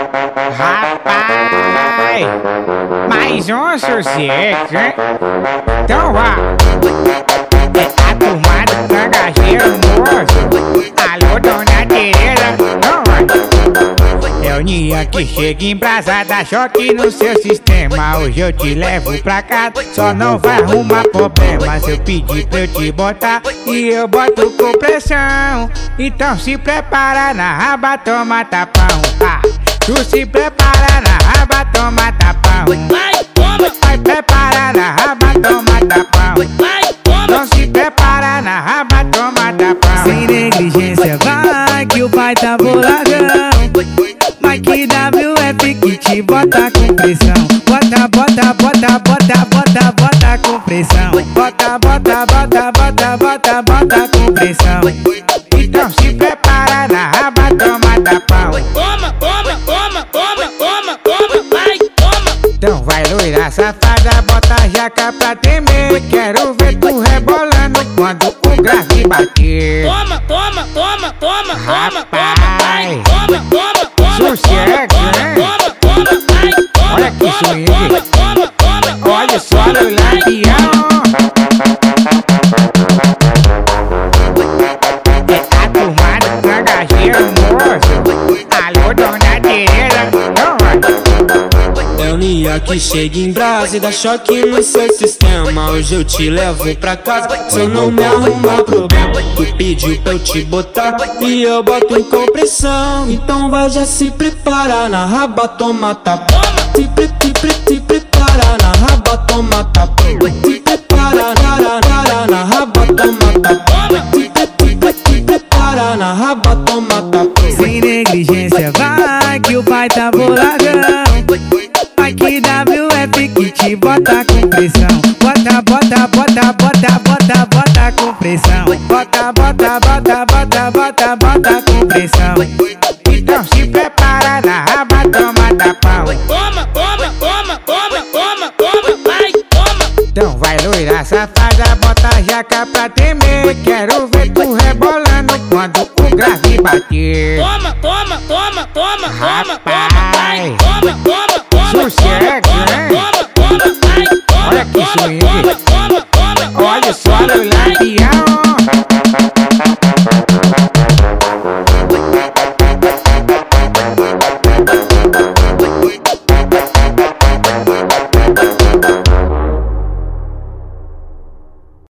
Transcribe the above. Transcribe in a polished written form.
Rapaz, mais um sucesso, hein? Então vá. A turma do Cangaceiro Moço. Alô, dona Tereza, então vai. É o Nia que chega embrasada, choque no seu sistema. Hoje eu te levo pra casa, só não vai arrumar problema. Se eu pedir pra eu te botar, e eu boto com pressão. Então se prepara na raba, toma tapão. Tu se prepara na raba, toma tapão. Vai preparar na raba, toma tapão. Não se prepara na raba, toma tapão. Sem negligência, vai que o pai tá boladão. Mike WF que te bota com pressão. Bota, bota, bota, bota, bota, bota com pressão. Bota, bota, bota, bota, bota, bota com pressão. Então se prepara na raba, toma tapão. Toma, toma, toma, toma, toma, toma, vai, toma. Então vai loira safada, bota a jaca pra temer. Quero ver tu rebolando quando o grave bater. Toma, toma, toma, toma, toma, Rapaz, toma, vai, toma, toma, toma, sossego, toma, né? toma, toma, vai, toma, Olha que swing. toma, toma, toma, toma, Olha só no lampião. É a turma do Cangaceiro Moço. Alô, dona Tereza, então vai. É o Nia que chega em brasa e dá choque no seu sistema. Hoje eu te levo pra casa, se eu não me arrumar problema. Tu pediu pra eu te botar e eu boto com pressão. Então vai já se preparar na raba, toma tapão. Se prepara na raba, toma tapão. Se prepara na raba, toma tapão. Se prepara na raba, toma tapão. Sem negligência, vai que o pai tá boladão. Mike WF que te bota com pressão. Bota, bota, bota, bota, bota, bota com pressão. Bota, bota, bota, bota, bota, bota com pressão. Então se prepara na raba, toma tapão. toma, toma, toma, toma, toma, toma, vai, toma. Então vai loira safada, bota a jaca pra temer. Quero ver tu rebolando quando o grave bater. Toma, toma, toma, toma, toma, toma, vai, Rapaz, toma, toma, toma, sossego,